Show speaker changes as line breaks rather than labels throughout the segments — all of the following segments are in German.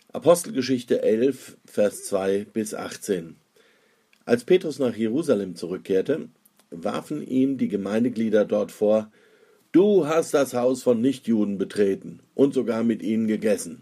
Apostelgeschichte 11, Vers 2 bis 18. Als Petrus nach Jerusalem zurückkehrte, warfen ihm die Gemeindeglieder dort vor: Du hast das Haus von Nichtjuden betreten und sogar mit ihnen gegessen.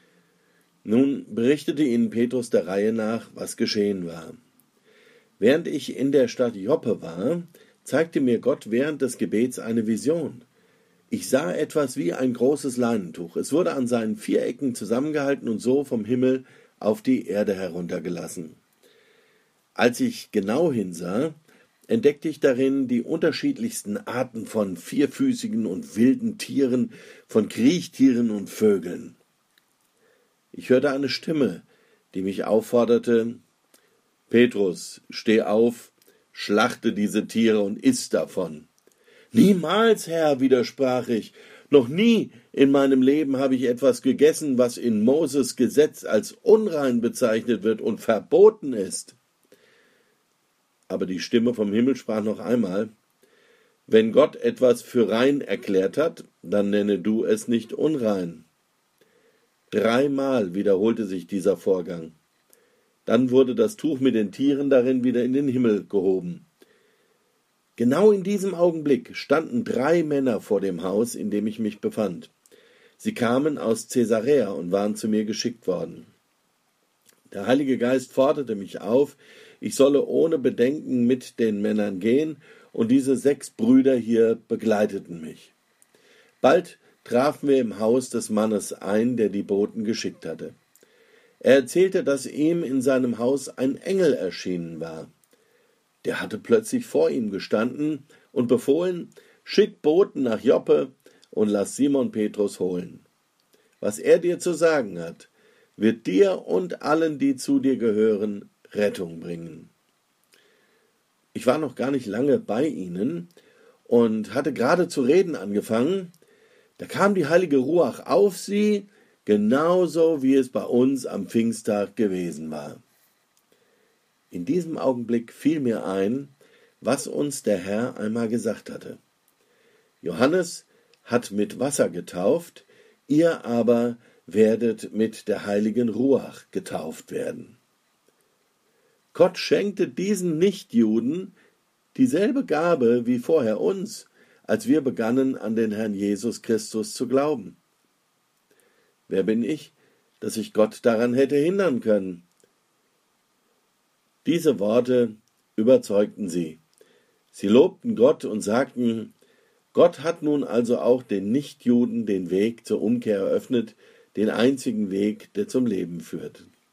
Nun berichtete ihnen Petrus der Reihe nach, was geschehen war. Während ich in der Stadt Joppe war, zeigte mir Gott während des Gebets eine Vision. Ich sah etwas wie ein großes Leinentuch. Es wurde an seinen 4 Ecken zusammengehalten und so vom Himmel auf die Erde heruntergelassen. Als ich genau hinsah, entdeckte ich darin die unterschiedlichsten Arten von vierfüßigen und wilden Tieren, von Kriechtieren und Vögeln. Ich hörte eine Stimme, die mich aufforderte: Petrus, steh auf, schlachte diese Tiere und iss davon. Niemals, Herr, widersprach ich, noch nie in meinem Leben habe ich etwas gegessen, was in Moses Gesetz als unrein bezeichnet wird und verboten ist. Aber die Stimme vom Himmel sprach noch einmal: Wenn Gott etwas für rein erklärt hat, dann nenne du es nicht unrein. 3-mal wiederholte sich dieser Vorgang. Dann wurde das Tuch mit den Tieren darin wieder in den Himmel gehoben. Genau in diesem Augenblick standen 3 Männer vor dem Haus, in dem ich mich befand. Sie kamen aus Caesarea und waren zu mir geschickt worden. Der Heilige Geist forderte mich auf, ich solle ohne Bedenken mit den Männern gehen, und diese 6 Brüder hier begleiteten mich. Bald trafen wir im Haus des Mannes ein, der die Boten geschickt hatte. Er erzählte, dass ihm in seinem Haus ein Engel erschienen war. Der hatte plötzlich vor ihm gestanden und befohlen: Schick Boten nach Joppe und lass Simon Petrus holen. Was er dir zu sagen hat, wird dir und allen, die zu dir gehören, Rettung bringen. Ich war noch gar nicht lange bei ihnen und hatte gerade zu reden angefangen. Da kam die heilige Ruach auf sie, genauso wie es bei uns am Pfingsttag gewesen war. In diesem Augenblick fiel mir ein, was uns der Herr einmal gesagt hatte. Johannes hat mit Wasser getauft, ihr aber werdet mit der heiligen Ruach getauft werden. Gott schenkte diesen Nichtjuden dieselbe Gabe wie vorher uns, als wir begannen, an den Herrn Jesus Christus zu glauben. Wer bin ich, dass ich Gott daran hätte hindern können? Diese Worte überzeugten sie. Sie lobten Gott und sagten: Gott hat nun also auch den Nichtjuden den Weg zur Umkehr eröffnet, den einzigen Weg, der zum Leben führt.